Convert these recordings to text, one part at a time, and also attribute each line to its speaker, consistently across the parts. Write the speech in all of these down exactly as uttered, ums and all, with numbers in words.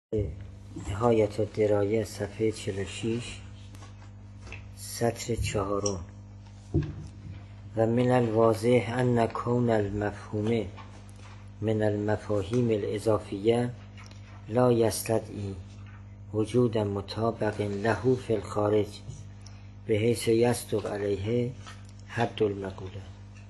Speaker 1: نهایت الدرایه صفحه چهل و شش سطر چهارم. و من الواضح ان کون المفهوم من المفاهیم الاضافیه لا یستدعی وجود مطابق له فی الخارج به حیث یصدق علیه حد المقوله.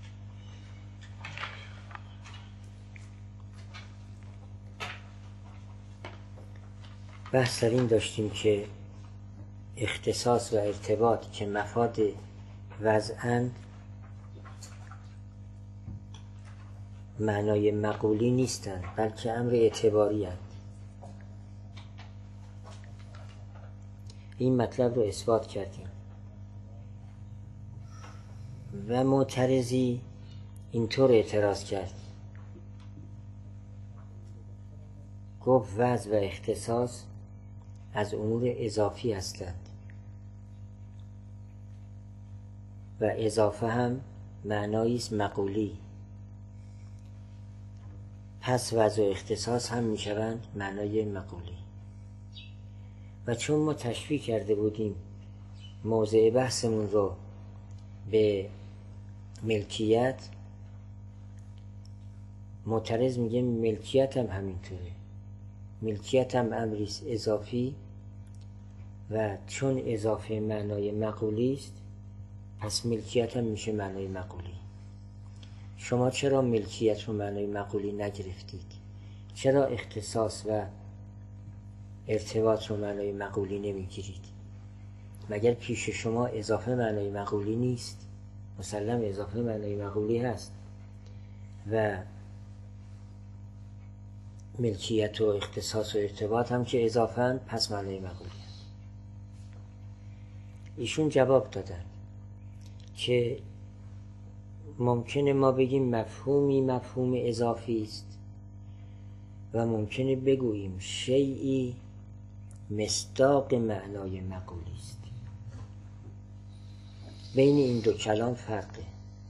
Speaker 1: بحث در این داشتیم که اختصاص و ارتباط که مفاد وضعاً معنای مقولی نیستند، بلکه امر اعتباری هستند. این مطلب رو اثبات کردیم و معترضی اینطور اعتراض کرد، گفت وضع و اختصاص از امور اضافی هستند و اضافه هم معنایی است مقولی، پس وضع و اختصاص هم میشوند معنای مقولی. و چون ما تشبیه کرده بودیم موضع بحثمون رو به ملکیت، معترض میگه ملکیت هم همینطوره، ملکیت هم امریست اضافی و چون اضافه معنای مقولی است پس ملکیت هم میشه معنای مقولی. شما چرا ملکیت رو معنای مقولی نگرفتید؟ چرا اختصاص و ارتباط رو معنای مقولی نمیگیرید؟ مگر پیش شما اضافه معنای مقولی نیست؟ مسلم اضافه معنای مقولی هست و ملکیت و اختصاص و ارتباط هم که اضافه‌اند پس معنای مقولی هست. ایشون جواب دادن که ممکنه ما بگیم مفهومی مفهوم اضافی است و ممکنه بگوییم شیئی مصداق معنای مقولی است. بین این دو کلام فرقه.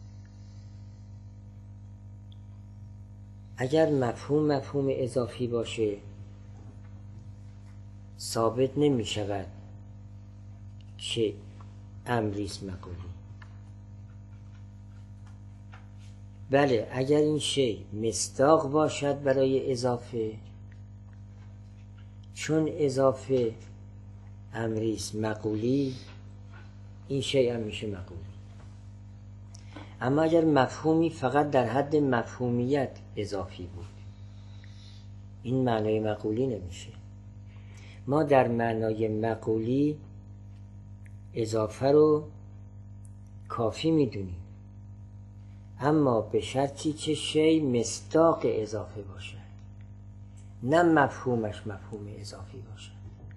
Speaker 1: اگر مفهوم مفهوم اضافی باشه ثابت نمی شود که امریست مقولی. بله اگر این شی مصداق باشد برای اضافه، چون اضافه امریست مقولی، این شی هم میشه مقولی. اما اگر مفهومی فقط در حد مفهومیت اضافی بود، این معنای مقولی نمیشه. ما در معنای مقولی اضافه رو کافی میدونیم، اما به شرطی که شی مصداق اضافه باشه، نه مفهومش مفهوم اضافی باشه.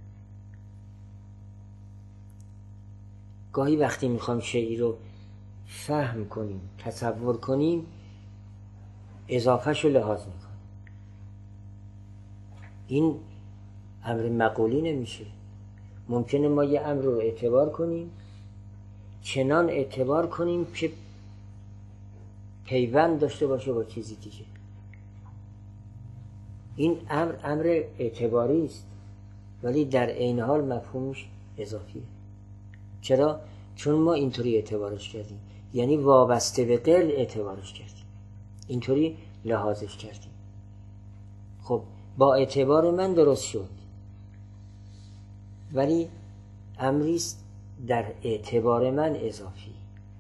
Speaker 1: گاهی وقتی میخوام شیئی رو فهم کنیم، تصور کنیم، اضافهش رو لحاظ میکنیم. این امر مقولی نمیشه. ممکنه ما یه امر رو اعتبار کنیم، چنان اعتبار کنیم که پیوند داشته باشه با چیزی دیگه. این امر امر اعتباری است ولی در عین حال مفهومش اضافیه. چرا؟ چون ما اینطوری اعتبارش کردیم، یعنی وابسته به قل اعتبارش کردیم، اینطوری لحاظش کردیم. خب با اعتبار من درست شد، ولی امریست در اعتبار من اضافی،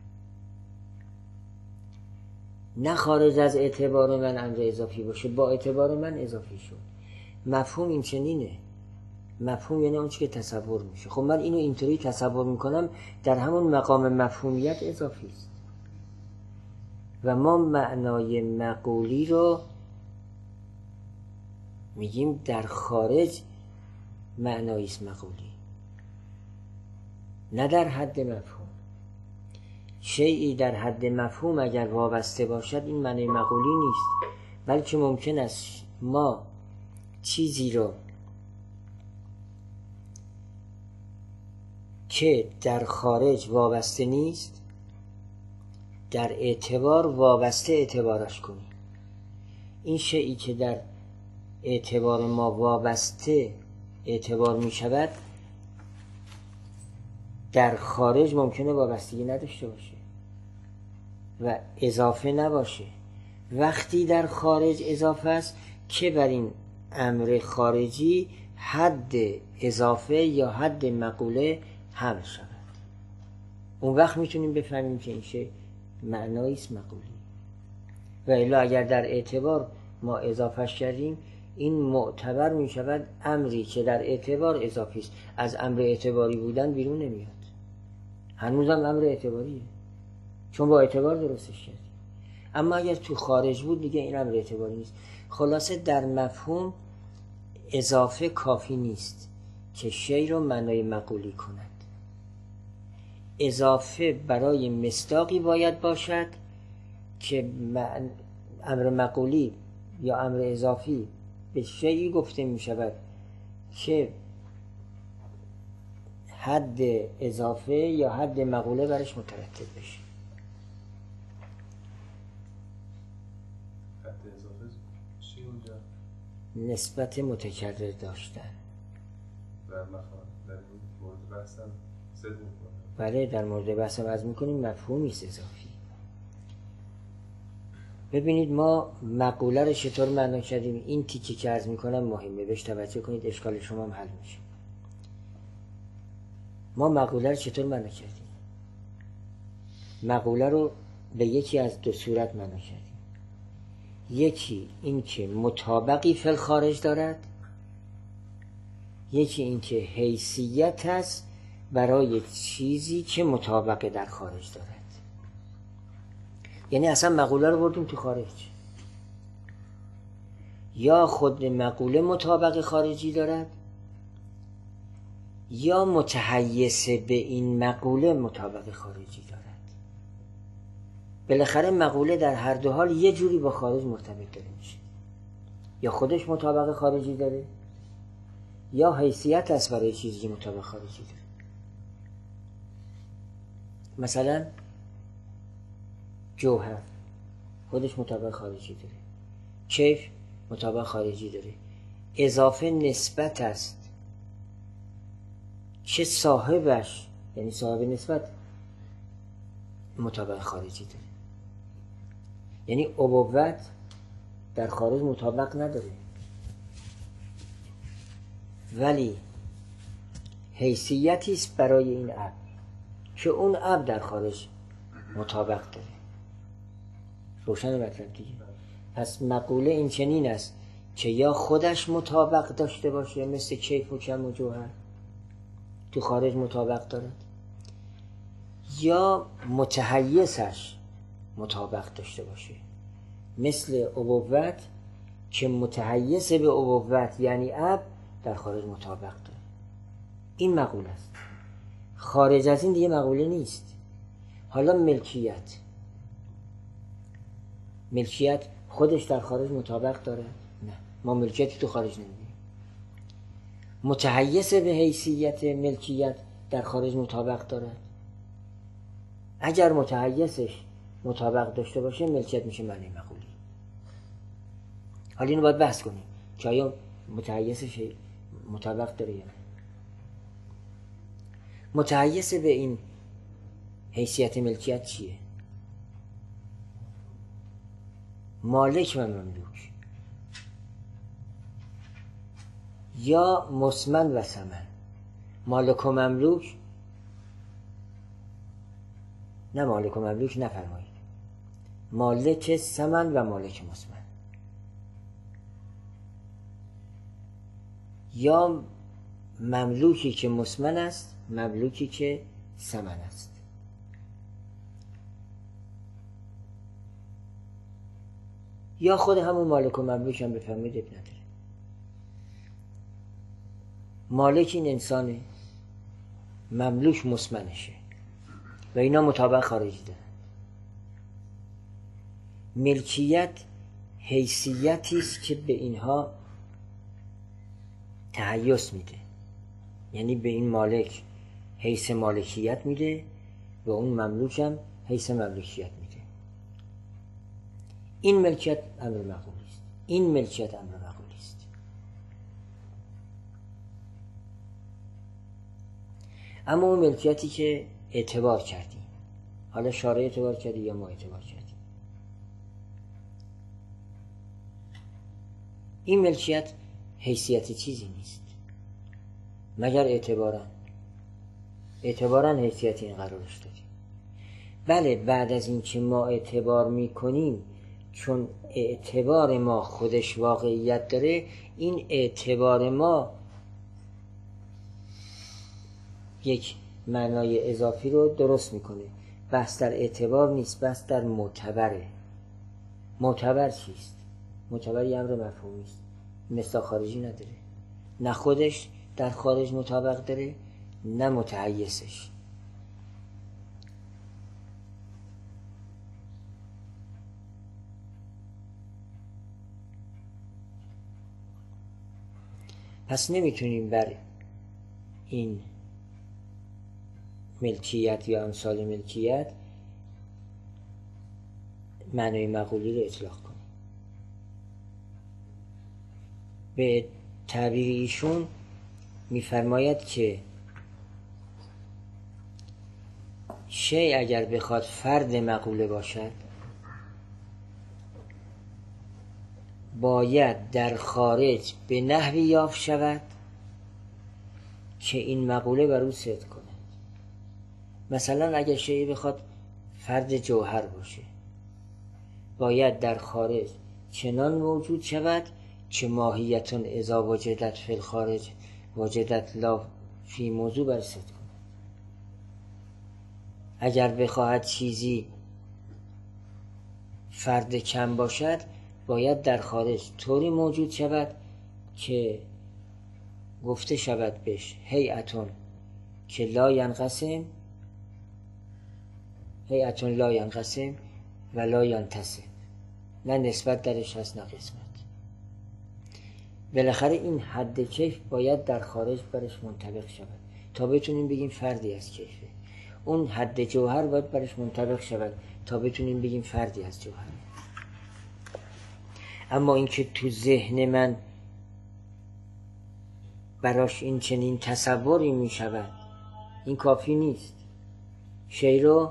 Speaker 1: نه خارج از اعتبار من امر اضافی باشه، با اعتبار من اضافی شد. مفهوم این چنینه. مفهوم یعنی اون چی که تصور میشه. خب من اینو اینطوری تصور میکنم، در همون مقام مفهومیت اضافی است و ما معنای مقولی رو میگیم در خارج معنایی است مقولی، نه در حد مفهوم. شیئی در حد مفهوم اگر وابسته باشد این معنی مقولی نیست، بلکه ممکن است ما چیزی رو که در خارج وابسته نیست در اعتبار وابسته اعتبارش کنیم. این شیئی که در اعتبار ما وابسته اعتبار می شود، در خارج ممکنه وابستگی نداشته باشه و اضافه نباشه. وقتی در خارج اضافه است که بر این امر خارجی حد اضافه یا حد مقوله حمل شود، اون وقت میتونیم بفهمیم که این شی معنایی است مقولی. و الا اگر در اعتبار ما اضافهش کردیم، این معتبر می شود امری که در اعتبار اضافی است، از امر اعتباری بودن بیرون نمیاد، هنوزم امر اعتباریه چون با اعتبار درستش کردیم. اما اگر تو خارج بود دیگه این امر اعتباری نیست. خلاصه در مفهوم اضافه کافی نیست که شی رو معنای مقولی کند. اضافه برای مصداقی باید باشد که امر مقولی یا امر اضافی به شیئی گفته می شود که حد اضافه یا حد مقوله برش مترتب بشه.
Speaker 2: حد اضافه چی اونجا؟
Speaker 1: نسبت متکرر داشتن.
Speaker 2: در مخاطب در این مورد بحثم ضد میکنه.
Speaker 1: بله در مورد بحثم عرض میکنیم مفهومی است اضافی. ببینید ما مقوله رو چطور معنا کردیم. این تیکه که عرض میکنم مهمه، بهش توجه کنید، اشکال شما هم حل میشه. ما مقوله رو چطور معنا کردیم؟ مقوله رو به یکی از دو صورت معنا کردیم. یکی این که مطابقی فی الخارج دارد، یکی این که حیثیت است برای چیزی که مطابق در خارج دارد. یعنی اصلا مقوله رو بردیم تو خارج، یا خود مقوله مطابق خارجی دارد یا متحیث به این مقوله مطابق خارجی دارد. بالاخره مقوله در هر دو حال یه جوری با خارج مرتبط داره میشه، یا خودش مطابق خارجی داره یا حیثیت است برای چیزی که مطابق خارجی داره. مثلا جوهر خودش مطابق خارجی داره، کیف مطابق خارجی داره. اضافه نسبت است که صاحبش یعنی صاحب نسبت مطابق خارجی داره. یعنی ابوت در خارج مطابق نداره، ولی حیثیتی است برای این اب که اون اب در خارج مطابق داره. روشن مطلب دیگه. پس مقوله این چنین است که یا خودش مطابق داشته باشه مثل کیف و کم و جوهر تو خارج مطابق دارد، یا متحیثش مطابق داشته باشه مثل ابوت که متحیث به ابوت یعنی اب در خارج مطابق داره. این مقوله است. خارج از این دیگه مقوله نیست. حالا ملکیت ملکیت خودش در خارج مطابق داره؟ نه، ما ملکیتی تو خارج نمیدیم. متحیث به حیثیت ملکیت در خارج مطابق داره؟ اگر متحیثش مطابق داشته باشه ملکیت میشه معنی مقولی. حالا اینو باید بحث کنیم که آیا متحیثش مطابق داره یا نه. متحیث به این حیثیت ملکیت چیه؟ مالک و مملوک، یا مسمن و ثمن. مالک و مملوک نه، مالک و مملوک نفرمایید، مالک ثمن و مالک مسمن، یا مملوکی که مسمن است، مملوکی که ثمن است. یا خود همون مالک و مملوک هم بفرمایید اب نداره. مالک این انسانه، مملوک مسمنشه و اینا مطابق خارجی دارن. ملکیت حیثیتی است که به اینها تحیث میده، یعنی به این مالک حیث مالکیت میده و اون مملوک هم حیث مملوکیت میده. این ملکیت امر مقولی است. این ملکیت امر مقولی است. اما اون ملکیتی که اعتبار کردیم، حالا شارع اعتبار کردی یا ما اعتبار کردیم، این ملکیت حیثیت چیزی نیست مگر اعتبارا. اعتبارا حیثیت این قرارش داریم. بله بعد از این که ما اعتبار میکنیم، چون اعتبار ما خودش واقعیت داره، این اعتبار ما یک معنای اضافی رو درست میکنه. بحث در اعتبار نیست، بحث در معتبره. معتبر چیست؟ معتبر یه امر مفهومی است، مصداق خارجی نداره، نه خودش در خارج مطابق داره نه متحیزش. پس نمیتونیم بر این ملکیت یا امثال ملکیت معنای مقولی رو اطلاق کنیم. به تعبیر ایشون میفرماید که شیء اگر بخواد فرد مقوله باشد، باید در خارج به نحوی یافت شود که این مقوله بر او صدق کند. مثلا اگر شیء بخواد فرد جوهر باشه، باید در خارج چنان موجود شود که ماهیتون اذا وجدت فی الخارج وجدت لا فی موضوع بر صدق کند. اگر بخواهد چیزی فرد کم باشد، باید در خارج طوری موجود شود که گفته شود بهش هیئتون که لا ینقسم، هیئتون لا ینقسم و لا ینتصب، نه نسبت درش هست نه قسمت. بالاخره این حد کیف باید در خارج برش منطبق شود تا بتونیم بگیم فردی از کیفه. اون حد جوهر باید برش منطبق شود تا بتونیم بگیم فردی از جوهر. اما اینکه تو ذهن من براش این چنین تصوری می شود، این کافی نیست. شی رو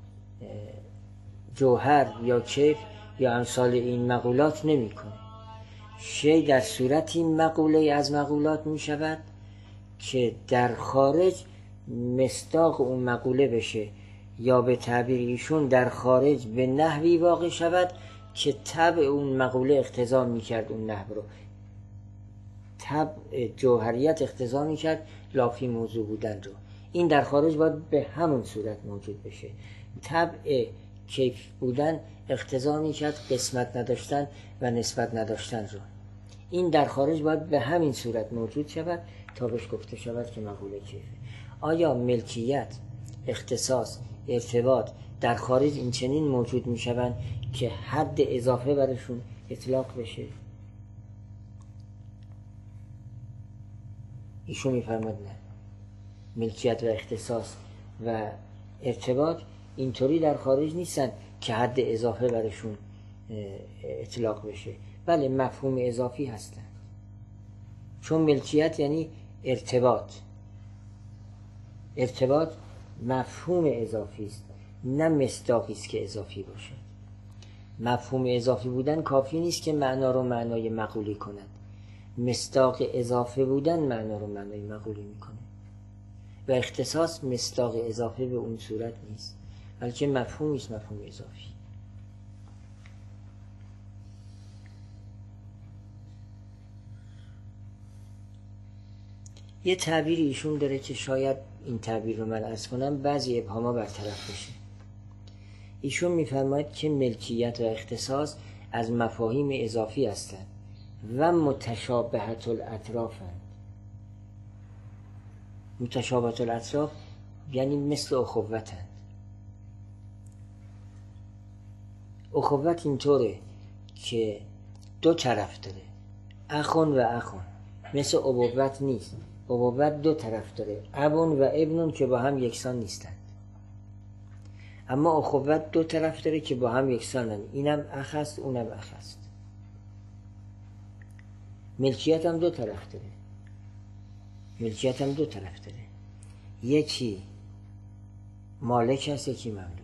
Speaker 1: جوهر یا کیف یا امثال این مقولات نمی کنه. شی در صورت این مقوله از مقولات می شود که در خارج مصداق اون مقوله بشه، یا به تعبیر ایشون در خارج به نحوی واقع شود که طبع اون مقوله اقتضا می کرد اون نحو رو، طبع جوهریت اقتضا می کرد لافی موضوع بودن رو. این در خارج باید به همون صورت موجود بشه. طبع کیف بودن اقتضا می کرد قسمت نداشتن و نسبت نداشتن رو. این در خارج باید به همین صورت موجود شود تا بهش گفته شود که مقوله کیفه. آیا ملکیت، اختصاص، ارتباط در خارج این چنین موجود می شوند که حد اضافه برشون اطلاق بشه؟ ایشون می فرماد نه، ملکیت و اختصاص و ارتباط اینطوری در خارج نیستن که حد اضافه برشون اطلاق بشه. بله مفهوم اضافی هستن، چون ملکیت یعنی ارتباط. ارتباط مفهوم اضافی است، نه مصداقی است که اضافی باشه. مفهوم اضافی بودن کافی نیست که معنا رو معنای مقولی کند. مصداق اضافه بودن معنا رو معنای مقولی میکنه. و اختصاص مصداق اضافه به اون صورت نیست، بلکه مفهومی است، مفهوم اضافی. یه تعبیر ایشون داره که شاید این تعبیر رو من عرض کنم بعضی ابهاما برطرف بشه. ایشون میفرماید که ملکیت و اختصاص از مفاهیم اضافی هستند و متشابهت الاطرافند. متشابهت الاطراف یعنی مثل اخوتند. اخوت اینطوره که دو طرف داره، اخون و اخون، مثل ابوت نیست. ابوت دو طرف داره، ابون و ابنون که با هم یکسان نیستند. اما اخوت دو طرف داره که با هم یکسانن، اینم اخ است اونم اخ است. ملکیت هم دو طرف داره، ملکیت هم دو طرف داره. یکی مالک است، یکی مملوک،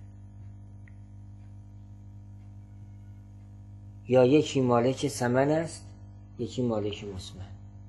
Speaker 1: یا یکی مالک ثمن است، یکی مالک مثمن،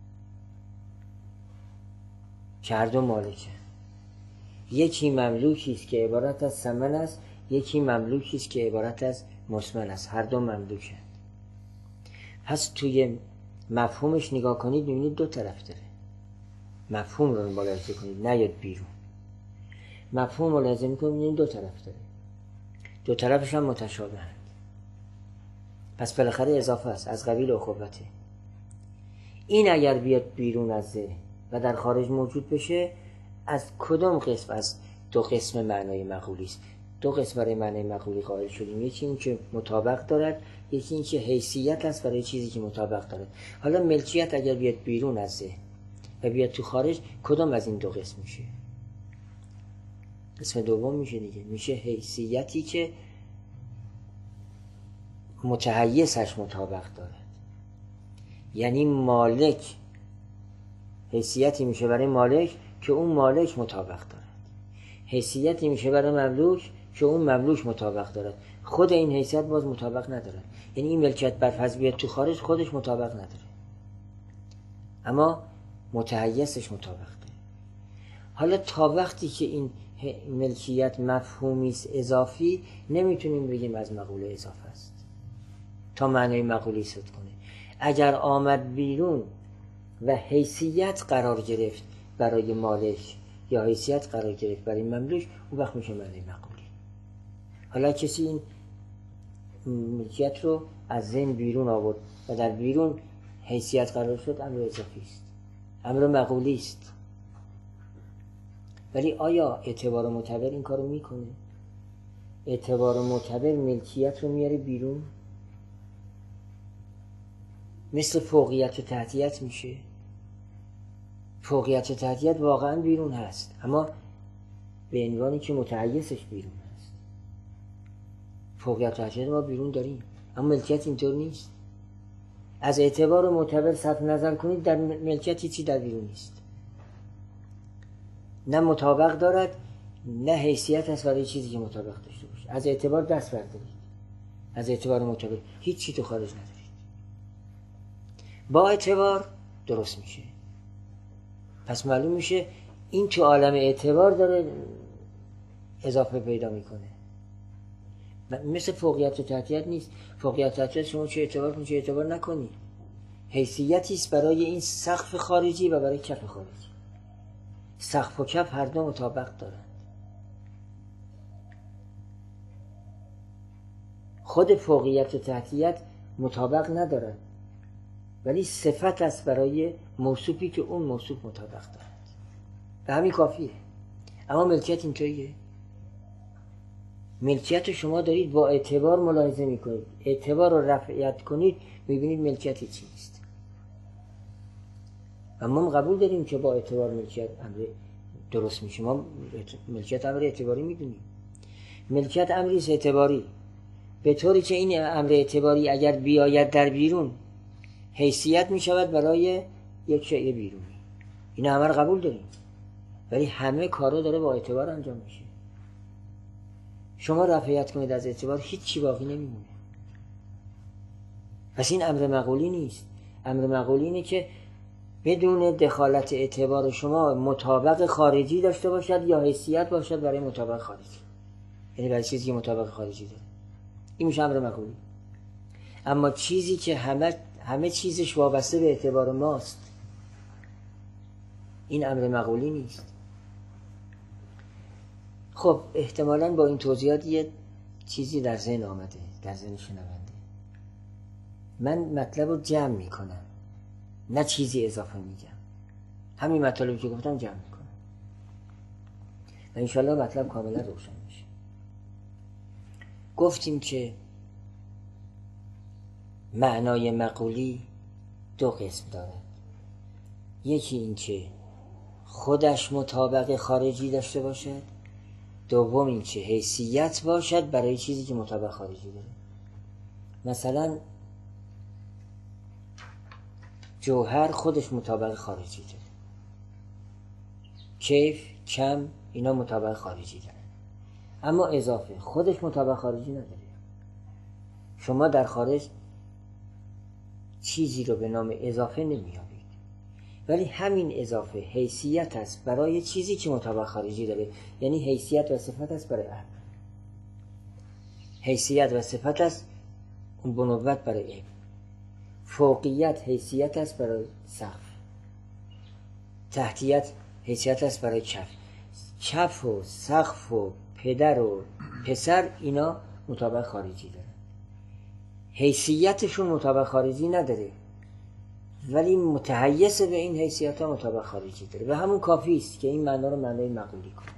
Speaker 1: که هر دو مالکه. یکی مملوکی است که عبارت از ثمن است، یکی مملوکی است که عبارت از مثمن است، هر دو مملوکه. پس توی مفهومش نگاه کنید می‌بینید دو طرف داره. مفهوم رو ملاحظه کنید، نیاد بیرون. مفهوم ملاحظه می‌کنید می‌بینید دو طرف داره، دو طرفش هم متشابهند. پس بالاخره اضافه است، از قبیل اخوته. این اگر بیاد بیرون از ذهن و در خارج موجود بشه، از کدام قسم از دو قسم معنای مقولی است؟ دو قسم برای معنای مقولی قائل شدیم، یکی این که مطابق دارد، یکی این که حیثیت است برای چیزی که مطابق دارد. حالا ملکیت اگر بیاد بیرون از ذهن و بیاد تو خارج، کدام از این دو قسم میشه؟ قسم دوم میشه دیگه، میشه حیثیتی که متحیزش مطابق دارد. یعنی مالک حیثیتی میشه برای مالک که اون مالک مطابق دارد، حیثیتی میشه برای مملوک که اون مملوک مطابق دارد. خود این حیثیت باز مطابق ندارد. یعنی این ملکیت برفرض بیاد تو خارج، خودش مطابق نداره، اما متحیزش مطابق داره. حالا تا وقتی که این ملکیت مفهومی است اضافی، نمیتونیم بگیم از مقوله اضافه است تا معنای مقولی صد کنه. اگر آمد بیرون و حیثیت قرار گرفت برای مالک یا حیثیت قرار گرفت برای مملوک، اون وقت میشه معنای مقولی. حالا کسی این ملکیت رو از ذهن بیرون آورد و در بیرون حیثیت قرار شد، امر اضافی است، امر مقولی است. ولی آیا اعتبار معتبر این کارو میکنه؟ اعتبار معتبر ملکیت رو میاره بیرون، مثل فوقیت و تحتیت میشه. فوقیت و تحتیت واقعا بیرون هست، اما به عنوانی که متحیزش بیرون هست. فوقیت و تحتیت ما بیرون داریم، اما ملکیت اینطور نیست. از اعتبار معتبر صرف نظر کنید، در ملکیت چی در بیرون نیست، نه مطابق دارد نه حیثیت است برای چیزی که مطابق داشته باشه. از اعتبار دست بردارید، از اعتبار معتبر هیچ چی تو خارج ندارید. با اعتبار درست میشه. پس معلوم میشه این تو عالم اعتبار داره اضافه پیدا میکنه، مثل فوقیت و تحتیت نیست. فوقیت و تحتیت شما چه اعتبار کنید چه اعتبار نکنید، حیثیتی است برای این سقف خارجی و برای کف خارجی. سقف و کف هر دو مطابق دارند. خود فوقیت و تحتیت مطابق ندارند، ولی صفت است برای موصوفی که اون موصوف مطابق دارد، و همین کافیه. اما ملکیت اینطوریه. ملکیت شما دارید با اعتبار ملاحظه میکنید، اعتبار رو رفعیت کنید میبینید ملکیتی چی نیست. اما ما قبول داریم که با اعتبار ملکیت امر درست میشه. ما ملکیت امر اعتباری میدونیم. ملکیت امری است اعتباری، به طوری که این امر اعتباری اگر بیاید در بیرون، حیثیت میشود برای یک شیء بیرونی. این همه رو قبول داریم، ولی همه کارا داره با اعتبار انجام میشه. شما رفعیت کنید از اعتبار، هیچ چی باقی نمیمونه. پس این امر مقولی نیست. امر مقولی اینه که بدون دخالت اعتبار شما مطابق خارجی داشته باشد یا حیثیت باشد برای مطابق خارجی، یعنی برای چیزی که مطابق خارجی داره. این میشه امر مقولی. اما چیزی که همه همه چیزش وابسته به اعتبار ماست، این امر مقولی نیست. خب احتمالاً با این توضیحات یه چیزی در ذهن آمده، در ذهن شنونده. من مطلب رو جمع میکنم، نه چیزی اضافه میگم. همین مطلبی که گفتم جمع میکنم و انشالله مطلب کاملا روشن میشه. گفتیم که معنای مقولی دو قسم داره. یکی این که خودش مطابق خارجی داشته باشد، دوم این که حیثیت باشد برای چیزی که مطابق خارجی داره. مثلا جوهر خودش مطابق خارجی داره، کیف، کم، اینا مطابق خارجی دارن. اما اضافه خودش مطابق خارجی نداره. شما در خارج چیزی رو به نام اضافه نمیابید، ولی همین اضافه حیثیت است برای چیزی که مطابق خارجی داره. یعنی حیثیت و صفت است برای امر، حیثیت و صفت است اون بنوت برای ابن، فوقیت حیثیت است برای سقف، تحتیت حیثیت است برای کف. کف و سقف و پدر و پسر اینا مطابق خارجی دارن، حیثیتشون مطابق خارجی نداره، ولی متحیز به این حیثیت ها مطابق خارجی داره و همون کافی است که این معنا رو معنای مقولی کنه.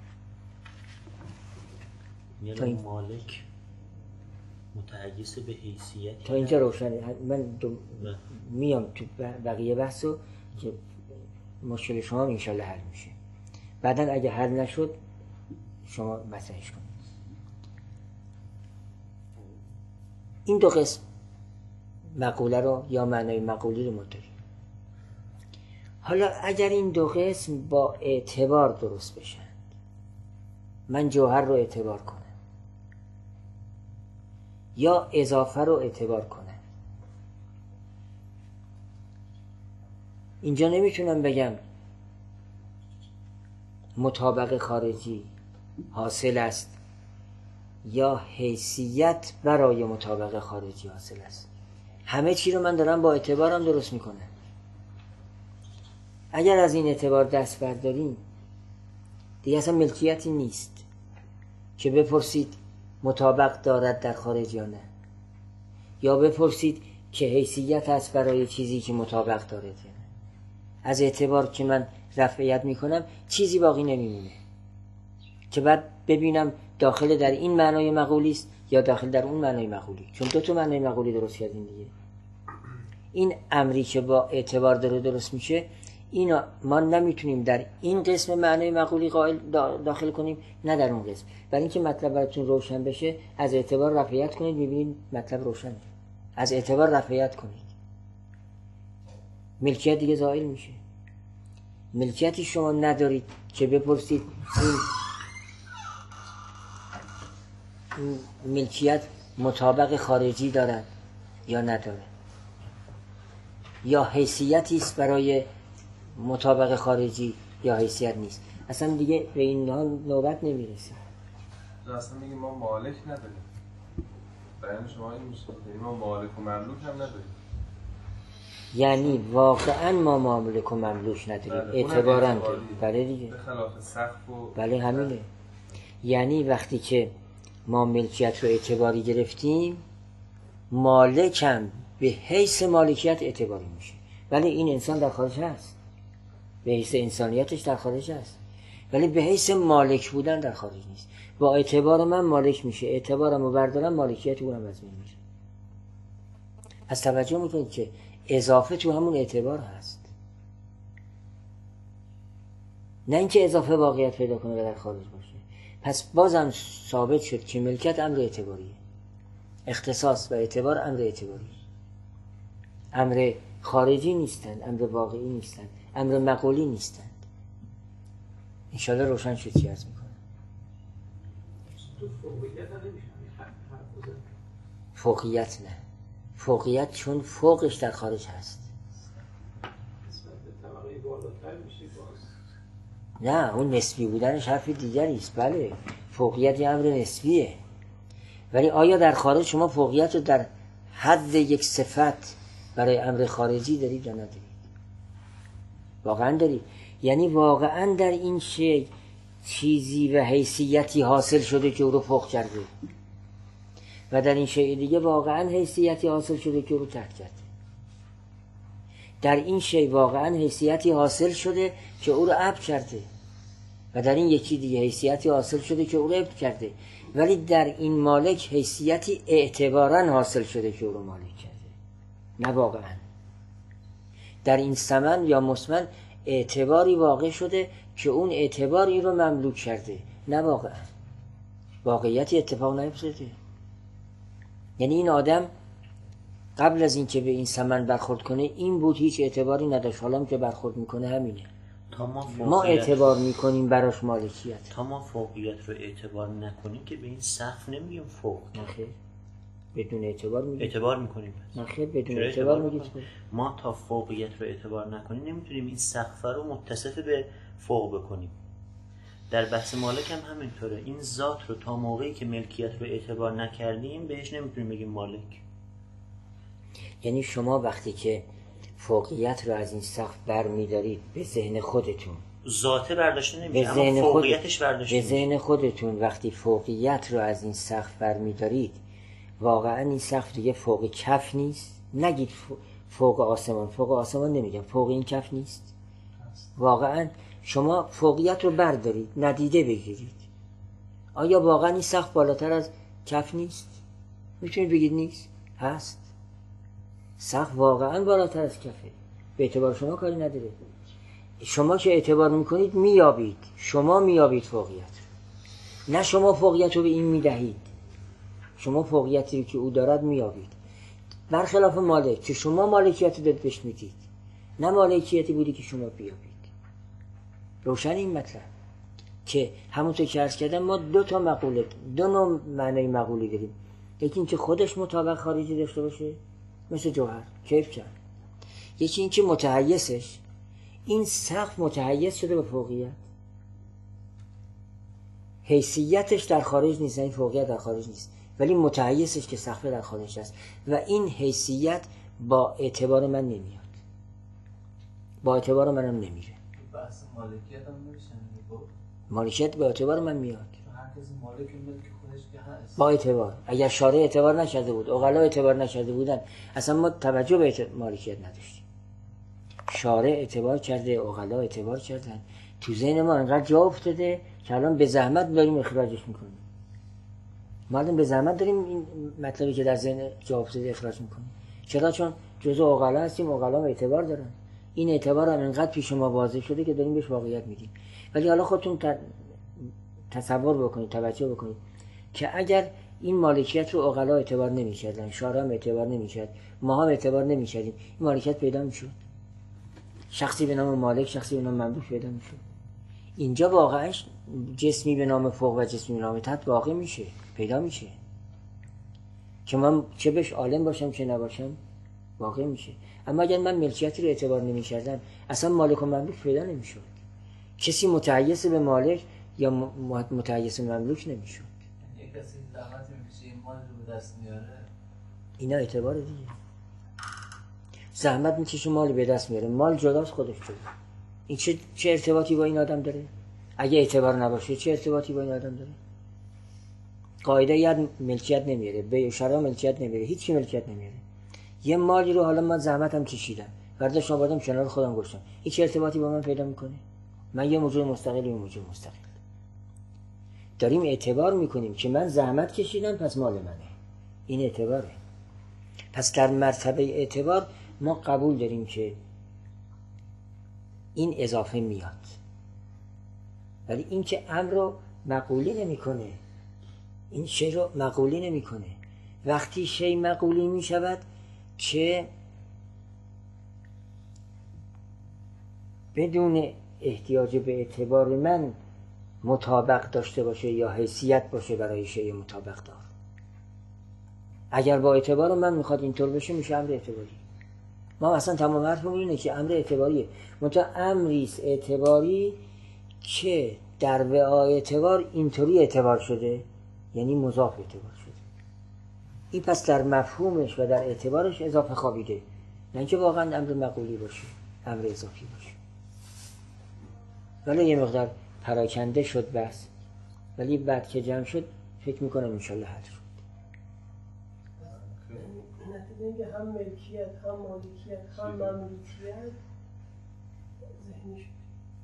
Speaker 3: یعنی این مالک متحیز به حیثیت.
Speaker 1: تا اینجا روشنه. من دو... میام تو بقیه بحثو که مشکل شما انشالله حل میشه. بعدن اگه حل نشد شما مطرحش کنید. این دو قسم مقوله رو یا معنای مقولی رو ما داریم. حالا اگر این دو قسم با اعتبار درست بشن، من جوهر رو اعتبار کنم یا اضافه رو اعتبار کنم، اینجا نمیتونم بگم مطابق خارجی حاصل است یا حیثیت برای مطابق خارجی حاصل است. همه چی رو من دارم با اعتبارم درست میکنم. اگر از این اعتبار دست برداریم دیگه اصلا ملکیتی نیست که بپرسید مطابق دارد در خارج یا نه، یا بپرسید که حیثیت هست برای چیزی که مطابق دارد یا نه. از اعتبار که من رفعیت میکنم چیزی باقی نمیمونه که بعد ببینم داخل در این معنای مقولی است یا داخل در اون معنای مقولی، چون دو تا معنای مقولی درست کردیم دیگه. این امری که با اعتبار داره درست میشه، اینا ما نمیتونیم در این قسم معنای مقولی قائل داخل کنیم نه در اون قسم. برای اینکه مطلب براتون روشن بشه از اعتبار رفعیت کنید، میبینید مطلب روشنه. از اعتبار رفعیت کنید، ملکیت دیگه زائل میشه. ملکیتی شما ندارید که بپرسید این ملکیت مطابق خارجی دارد یا نداره، یا حیثیتی است برای مطابق خارجی یا حیثیت نیست. اصلا دیگه به این نوبت نمیرسه.
Speaker 2: اصلا میگه ما مالک نداریم. بیان شما این میشه یعنی ما مالک و مملوک هم نداریم.
Speaker 1: یعنی واقعا ما مالک و مملوک نداریم، اعتبارا داریم. بله دیگه،
Speaker 2: به خلاف سقف و
Speaker 1: بله همینه. یعنی وقتی که ما ملکیت رو اعتباری گرفتیم، مالکم به حیث مالکیت اعتباری میشه، ولی این انسان در خارج هست، به حیث انسانیتش در خارج هست، ولی به حیث مالک بودن در خارج نیست. با اعتبار من مالک میشه، اعتبارم رو بردارم مالکیت اونم از بین میره. پس توجه میکنید که اضافه تو همون اعتبار هست، نه اینکه اضافه واقعیت پیدا کنه و در خارج باشه. پس بازم ثابت شد که ملکیت امر اعتباریه، اختصاص و اعتبار امر اعتباریه، امر خارجی نیستند، امر واقعی نیستند، امر مقولی نیستند. انشاءالله روشن شد چی عرض میکنم. فوقیت نه، فوقیت چون فوقش در خارج هست. نه اون نسبی بودنش حرف دیگری است. بله فوقیت یه امر نسبیه، ولی آیا در خارج شما فوقیت رو در حد یک صفت برای امر خارجی دارید یا ندارید؟ واقعا دارید. یعنی واقعا در این شی چیزی و حیثیتی حاصل شده که او رو فوق کرده و در این شی دیگه واقعا حیثیتی حاصل شده که او رو تحت کرده. در این شی واقعا حیثیتی حاصل شده که او رو عبد کرده و در این یکی دیگه حیثیتی حاصل شده که او رو عبد کرده، ولی در این مالک حیثیتی اعتباراً حاصل شده که او رو مالک کرده، نه واقعا. در این ثمن یا مسمن اعتباری واقع شده که اون اعتباری رو مملوک کرده، نه واقعا. واقعیتی اتفاق نیفتاده. یعنی این آدم قبل از این که به این ثمن برخورد کنه این بود، هیچ اعتباری نداشت، حالا که برخورد میکنه همینه.
Speaker 3: تا ما
Speaker 1: ما
Speaker 3: فوقیت
Speaker 1: اعتبار میکنیم براش مالکیت.
Speaker 3: تا ما فوقیت رو اعتبار نکنیم که به این سقف نمیگیم فوق.
Speaker 1: نخیر، بدون اعتبار میگیم.
Speaker 3: اعتبار میکنیم.
Speaker 1: نخیر، بدون
Speaker 3: چرا
Speaker 1: اعتبار
Speaker 3: اعتبار
Speaker 1: میگیم.
Speaker 3: میکنیم؟ ما تا فوقیت رو اعتبار نکنیم نمیتونیم این سقف رو متصف به فوق بکنیم. در بحث مالک هم همینطوره. این ذات رو تا موقعی که ملکیت رو اعتبار نکردیم بهش نمیتونیم بگیم مالک.
Speaker 1: یعنی شما وقتی که فوقیت رو از این سقف بر میدارید به ذهن خودتون،
Speaker 3: ذاته برداشته
Speaker 1: به
Speaker 3: نمیشه
Speaker 1: ذهن
Speaker 3: اما
Speaker 1: خود
Speaker 3: فوقیتش برداشته
Speaker 1: به
Speaker 3: میشه.
Speaker 1: ذهن خودتون وقتی فوقیت رو از این سقف بر میدارید، واقعا این سقف دیگه فوق کف نیست. نگید فوق آسمان، فوق آسمان نمیگم، فوق این کف نیست. واقعا شما فوقیت رو بردارید، ندیده بگیرید، آیا واقعا این سقف بالاتر از کف نیست؟ میتونید بگید نیست؟ هست. سقف واقعا بالاتر از کفه، به اعتبار شما کاری نداره. شما که اعتبار میکنید میابید، شما میابید فوقیت، نه شما فوقیت رو به این میدهید. شما فوقیتی رو که او دارد میابید، برخلاف مالک که شما مالکیت رو بهش میدید، نه مالکیتی بودی که شما بیابید. روشن این مطلب که همونطور که عرض کردم ما دو تا مقوله، دو نوع معنی مقولی داریم. یکی این که خودش مطابق خارجی داشته باشه مثل جوهر کیف کرد، یکی این که متحیزش، این سقف متحیز شده به فوقیت، حیثیتش در خارج نیست، این فوقیت در خارج نیست، ولی متحیزش که سقف در خارج است و این حیثیت با اعتبار من نمیاد، با اعتبار منم نمیره.
Speaker 4: بحث مالکیت هم نمیشه.
Speaker 1: مالکیت با اعتبار من میاد،
Speaker 4: هر کسی مالک ملک خودش که هست
Speaker 1: با اعتبار. اگر شارع اعتبار نشده بود، عقلا اعتبار نشده بودن، اصلا ما توجه به اعتبار مالکیت نداشتیم. شارع اعتبار کرده، عقلا اعتبار کردن، تو ذهن ما انقدر جا افتاده که الان به زحمت داریم اخراجش میکنیم. ما الان به زحمت داریم این مطلبی که در ذهن جا افتاده اخراج میکنیم. چرا؟ چون جزء عقلا هستیم، عقلا اعتبار دارن. این اعتبار هم انقدر پیش ما واضح شده که داریم بهش واقعیت میدیم. ولی حالا خودتون تصور بکنید، توجه بکنید که اگر این مالکیت رو عقلا اعتبار نمی‌کردن، شارع هم اعتبار نمی‌کرد، ما هم اعتبار نمی‌کردیم، این مالکیت پیدا می‌شد. شخصی به نام مالک، شخصی به نام مملوک پیدا می‌شد. اینجا واقعا جسمی به نام فوق و جسمی به نام تحت واقع میشه، پیدا میشه. که من چه بهش عالم باشم چه نباشم واقع میشه. اما اگر من ملکیتی رو اعتبار نمی‌کردم، اصلا مالک و مملوک پیدا نمی‌شد. کسی متحیز به مالک یا متحیز به مملوک نمی‌شد.
Speaker 4: یک کسی زحمت می‌کشه این مال رو به دست میاره،
Speaker 1: اینا اعتبار دیگه. زحمت می‌کشه مال به دست میاره، مال جداست خودش جدا. این چه چه ارتباطی با این آدم داره؟ اگه اعتبار نباشه چه ارتباطی با این آدم داره؟ قاعده یاد ملکیت نمیاره، به شرع ملکیت نمیاره، هیچ چی ملکیت نمیاره. یه مالی رو حالا من زحمتم کشیدم، برداشتم آوردم کنار خودم گذاشتم، هیچ ارتباطی با من پیدا میکنه؟ من یه موضوع مستقل، یه موضوع مستقل. داریم اعتبار میکنیم که من زحمت کشیدم پس مال منه. این اعتباره. پس در مرتبه اعتبار ما قبول داریم که این اضافه میاد، ولی این که امر رو مقولی نمیکنه، این شی رو مقولی نمیکنه. وقتی شی مقولی میشود که بدون احتیاج به اعتبار من مطابق داشته باشه یا حیثیت باشه برای شی مطابق دار. اگر با اعتبار من میخواد اینطور بشه میشه امر اعتباری. ما اصلا تمام حرفمون اینه که امر اعتباریه، منتها امریست اعتباری که در وعای اعتبار اینطوری اعتبار شده، یعنی مضاف اعتبار شده. این پس در مفهومش و در اعتبارش اضافه خوابیده، نه اینکه واقعا امر مقولی باشه، امر اضافی باشه. ولی یه مقدار پراکنده شد بس، ولی بعد که جمع شد فکر میکنم انشالله حل شد.
Speaker 5: نتیجه اینکه هم ملکیت هم مالکیت هم مملوکیت ذهنی شد.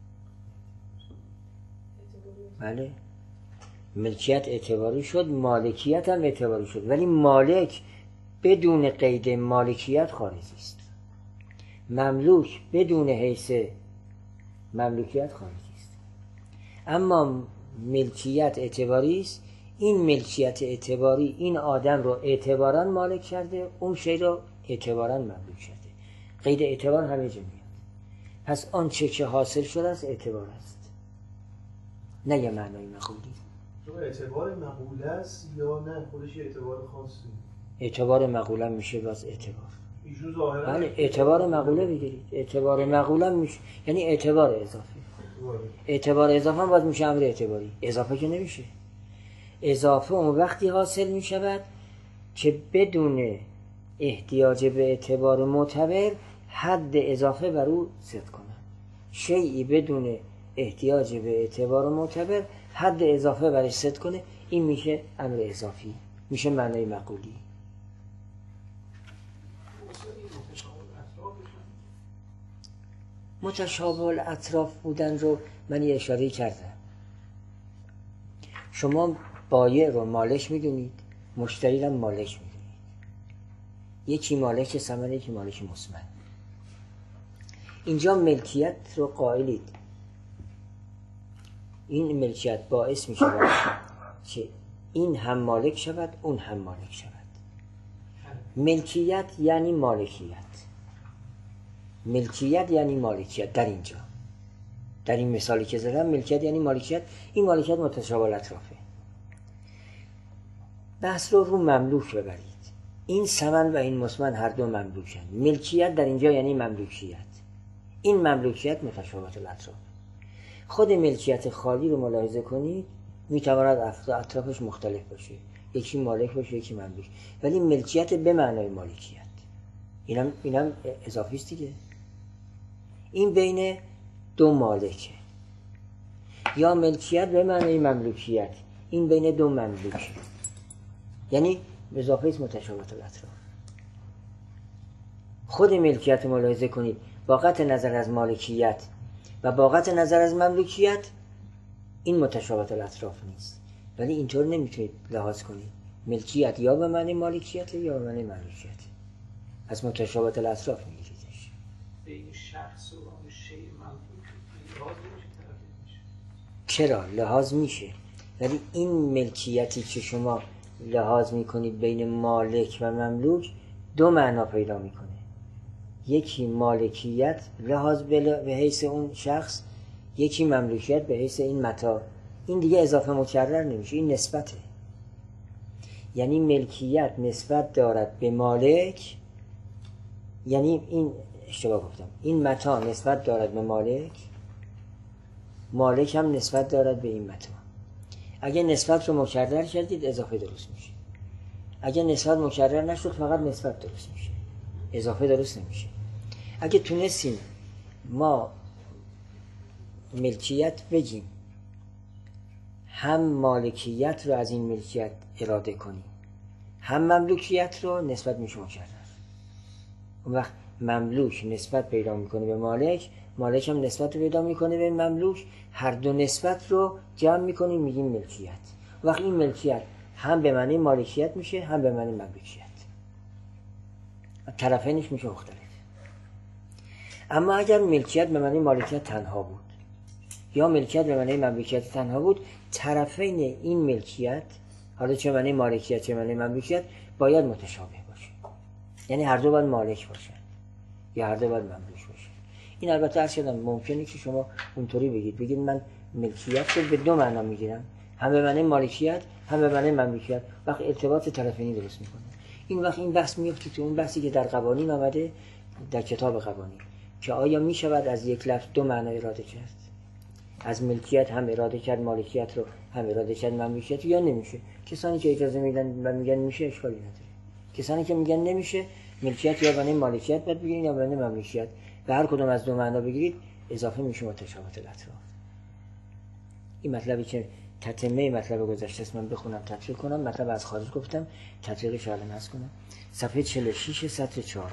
Speaker 1: بله، ملکیت اعتباری شد، مالکیت هم اعتباری شد، ولی مالک بدون قید مالکیت خارجی است، مملوک بدون حیث مملوکیت خارجی است. اما ملکیت اعتباری است. این ملکیت اعتباری این آدم رو اعتباراً مالک کرده، اون شی رو اعتباراً مملوک کرده. قید اعتبار همه جا میاد. پس آنچه که حاصل شده است اعتبار است، نه یه معنای مقولی.
Speaker 6: اعتبار مقوله است یا نه خودش اعتبار خاصی؟
Speaker 1: اعتبار مقوله میشه باز اعتبار.
Speaker 6: ایشون ظاهرا
Speaker 1: بله اعتبار مقوله بگیرید، اعتبار مقوله میشه یعنی اعتبار اضافه. اعتبار اضافه هم باز میشه امر اعتباری، اضافه که نمیشه. اضافه اون وقتی حاصل میشود که بدون احتیاج به اعتبار معتبر حد اضافه بر او ضد کنه. شیئی بدون احتیاج به اعتبار معتبر حد اضافه برش ضد کنه، این میشه امر اضافی، میشه معنای مقولی. متشابه الاطراف بودن رو من یه اشاره کردم. شما بایع رو مالک میدونید، مشتری رو مالک میدونید. یکی مالک ثمن، یکی مالک مسمن. اینجا ملکیت رو قائلید. این ملکیت باعث میشه که این هم مالک شود، اون هم مالک شود. ملکیت یعنی مالکیت. ملکیت یعنی مالکیت. در اینجا در این مثالی که زدم ملکیت یعنی مالکیت. این مالکیت متشابه الاطرافه. بحث رو رو مملوک ببرید. این ثمن و این مسمن هر دو مملوکن. ملکیت در اینجا یعنی مملوکیت. این مملوکیت متشابه الاطراف. خود ملکیت خالی رو ملاحظه کنید، میتواند اطرافش مختلف باشه، یکی مالک باشه یکی مملوک، ولی ملکیت به معنای مالکیت. اینم اینم اضافی است دیگه. این بین دو مالکه. یا ملکیت به معنای مملوکیت، این بین دو مملوکه، یعنی اضافه است متشابه الاطراف. خود ملکیت رو ملاحظه کنید با قطع نظر از مالکیت و با قطع نظر از مملوکیت این متشابه الاطراف نیست، ولی اینطور نمیتونید لحاظ کنید. ملکیت یا به معنی مالکیت یا به معنی مملوکیت. از متشابه الاطراف میگیریدش.
Speaker 6: بین شخص و اون شیء مملوک لحاظ نمیشه.
Speaker 1: چرا؟ لحاظ میشه، ولی این ملکیتی که شما لحاظ میکنید بین مالک و مملوک دو معنا پیدا میکنه. یکی مالکیت لحاظ به حیث اون شخص، یکی مملوکیت به حیث این متاع. این دیگه اضافه مکرر نمیشه، این نسبته. یعنی ملکیت نسبت دارد به مالک، یعنی این اشتباه گفتم، این متاع نسبت دارد به مالک، مالک هم نسبت دارد به این متاع. اگه نسبت رو مکرر کردید اضافه درست میشه. اگه نسبت مکرر نشد فقط نسبت درست میشه، اضافه درست نمیشه. اگه تونستیم ما ملکیت بگیم، هم مالکیت رو از این ملکیت اراده کنیم، هم مملوکیت رو نسبت میشه مکرر. اون وقت مملوک نسبت پیدا میکنه به مالک، مالک هم نسبت رو پیدا میکنه به مملوک، هر دو نسبت رو جمع میکنیم میگیم ملکیت. وقت این ملکیت هم به معنی مالکیت میشه هم به معنی مملوکیت، طرفینش میشه مختلف. اما اگر ملکیت به معنی مالکیت تنها بود یا ملکیت به معنی مملوکیت تنها بود، طرفین این ملکیت، حالا چه معنی مالکیت چه معنی مملوکیت، باید متشابه باشه. یعنی هر دو باید مالک باشن یا هر دو باید مملوک باشن. این البته عرض کردم ممکنه که شما اونطوری بگید بگید من ملکیت رو به دو معنا میگیرم، هم به معنی مالکیت هم به معنی مملوکیت، وقت ارتباط طرفینی درست میکنه. این وقت این بحث میفته تو اون بحثی که در قوانین آمده، در کتاب قوانین، که آیا میشود از یک لفظ دو معنا اراده کرد؟ از ملکیت هم اراده کرد مالکیت رو، هم اراده کرد مملوکیت، یا نمیشه؟ کسانی که اجازه میدن و میگن میشه اشکالی نداره. کسانی که میگن نمیشه، ملکیت یا معنی مالکیت باید بگیرید یا معنی مملوکیت، و هر کدوم از دو معنا بگیرید اضافه میشه متشابه الاطراف. این مطلبی که تتمه مطلب گذشته است من بخونم تطبیق کنم. مطلب از خارج گفتم، تطبیقش رو الان عرض کنم. صفحه چهل و شش سطر چهار.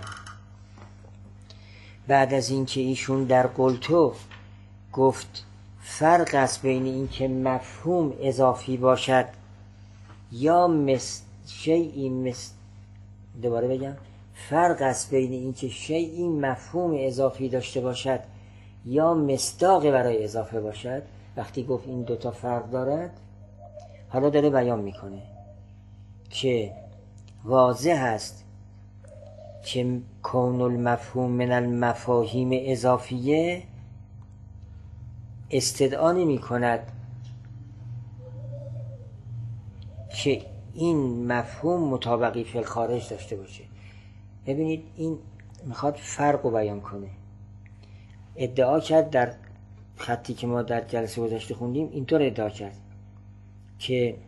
Speaker 1: بعد از اینکه ایشون در قلتو گفت فرق است بین این که مفهوم اضافی باشد یا مس شیئی مس دوباره بگم فرق است بین این که شیئی مفهوم اضافی داشته باشد یا مصداق برای اضافه باشد. وقتی گفت این دوتا فرق دارد، حالا داره بیان میکنه که واضح است که کون المفهوم من المفاهیم اضافیه استدعا نمی کند که این مفهوم مطابقی فی الخارج داشته باشه. ببینید این میخواد فرق رو بیان کنه. ادعا کرد در خطی که ما در جلسه گذشته خوندیم، اینطور ادعا کرد که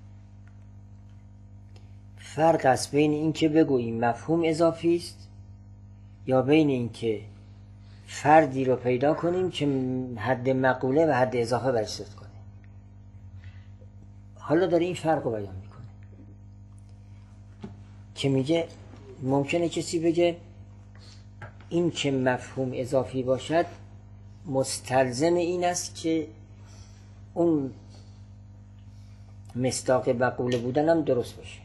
Speaker 1: فرق است بین این که بگوییم مفهوم اضافی است یا بین این که فردی رو پیدا کنیم که حد مقوله و حد اضافه برش صدق کنه. حالا داره این فرق رو بیان میکنه که میگه ممکنه کسی بگه این که مفهوم اضافی باشد مستلزم این است که اون مصداق مقوله بودن هم درست باشه.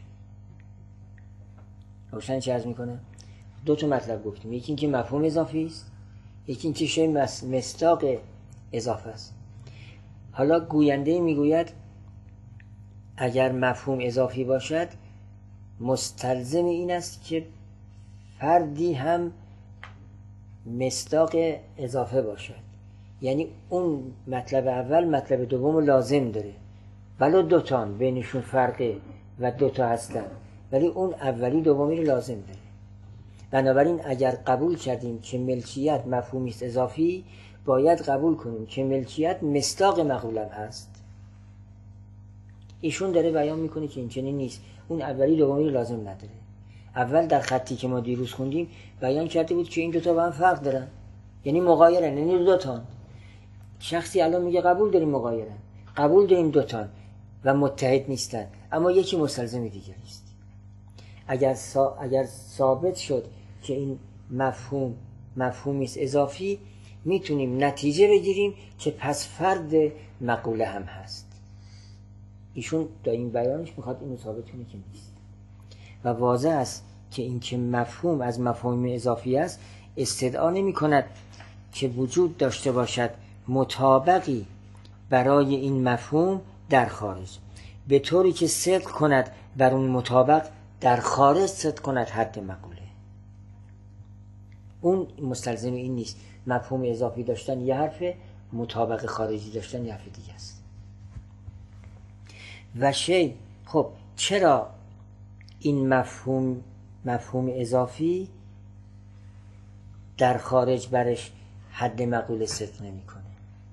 Speaker 1: روشن چه عرض میکنه؟ دو تا مطلب گفتیم، یکی این که مفهوم اضافی است، یکی این که شی مصداق اضافه است. حالا گوینده میگوید اگر مفهوم اضافی باشد مستلزم این است که فردی هم مصداق اضافه باشد، یعنی اون مطلب اول مطلب دوم لازم داره، ولو دوتان بینشون فرقه و دوتا هستن، ولی اون اولی دومی رو لازم داره. بنابراین اگر قبول کردیم که ملکیت مفهومی است اضافی، باید قبول کنیم که ملکیت مصداق مقولم هست. ایشون داره بیان میکنه که این چنین نیست، اون اولی دومی رو لازم نداره. اول در خطی که ما دیروز خوندیم بیان کرده بود که این دوتا با هم فرق دارن، یعنی مغایرن، یعنی دوتان. شخصی الان میگه قبول داریم مغایرن، قبول داریم دوتان و متحد نیستن، اما یکی مستلزم دیگری است. اگر سا... اگر ثابت شد که این مفهوم مفهومی است اضافی، میتونیم نتیجه بگیریم که پس فرد مقوله هم هست. ایشون در این بیانش میخواد اینو ثابت کنه که نیست و واضح است که این که مفهوم از مفاهیم اضافی است استدعا نمی کند که وجود داشته باشد مطابقی برای این مفهوم در خارج، به طوری که صدق کند بر اون مطابق در خارج صدق کند حد مقوله. اون مستلزم این نیست. مفهوم اضافی داشتن یه حرفه، مطابق خارجی داشتن یه حرف دیگه است. و شی خب چرا این مفهوم مفهوم اضافی در خارج برش حد مقوله صدق نمیکنه؟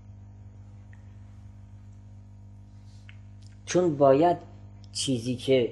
Speaker 1: چون باید چیزی که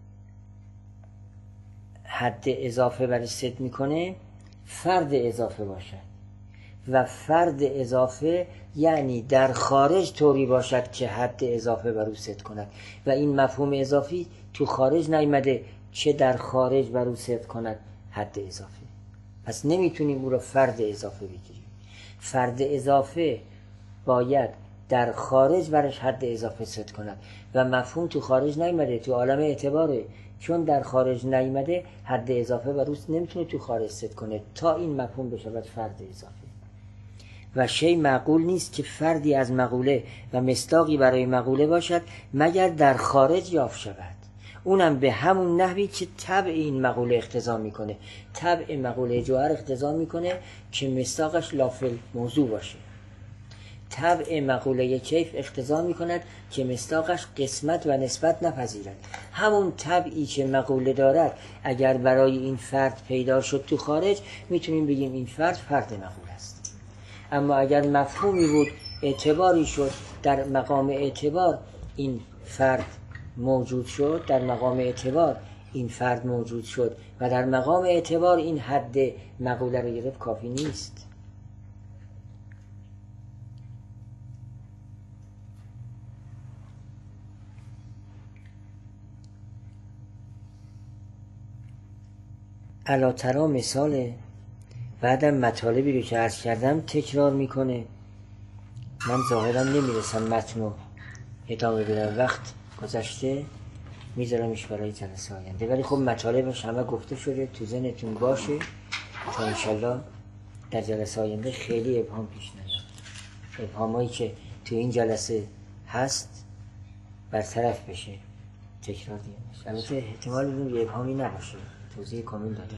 Speaker 1: حد اضافه برش صدق میکنه فرد اضافه باشد و فرد اضافه یعنی در خارج طوری باشد که حد اضافه بر او صدق کند و این مفهوم اضافی تو خارج نیامده چه در خارج بر او صدق کند حد اضافه. پس نمیتونیم او را فرد اضافه بگیریم. فرد اضافه باید در خارج برش حد اضافه صدق کند و مفهوم تو خارج نیامده، تو عالم اعتباره. چون در خارج نیامده حد اضافه بر او نمیتونه تو خارج صدق کنه تا این مفهوم بشود فرد اضافه. و شی معقول نیست که فردی از مقوله و مصداقی برای مقوله باشد مگر در خارج یافت شود، اونم به همون نحوی که طبع این مقوله اقتضا میکنه. طبع مقوله جوهر اقتضا میکنه که مصداقش لافل موضوع باشه. طبع مقوله کیف اقتضا میکند که مصداقش قسمت و نسبت نپذیرد. همون طبعی که مقوله دارد اگر برای این فرد پیدا شد تو خارج، میتونیم بگیم این فرد فرد مقوله است. اما اگر مفهومی بود، اعتباری شد، در مقام اعتبار این فرد موجود شد، در مقام اعتبار این فرد موجود شد و در مقام اعتبار این حد مقوله رو گرفت، کافی نیست. علاترا مثاله. بعدم مطالبی رو که عرض کردم تکرار میکنه. من ظاهرا نمیرسم متنو ادامه بدم، وقت گذشته، میذارمش برای جلسه آینده. ولی خب مطالبش همه گفته شده، تو ذهنتون باشه تا انشالله در جلسه آینده خیلی ابهام پیش نیاد. ابهامایی که تو این جلسه هست برطرف بشه، تکرار دیگه نشه. البته احتمال بدون یه ابهامی نباشه، توضیح کامل داده.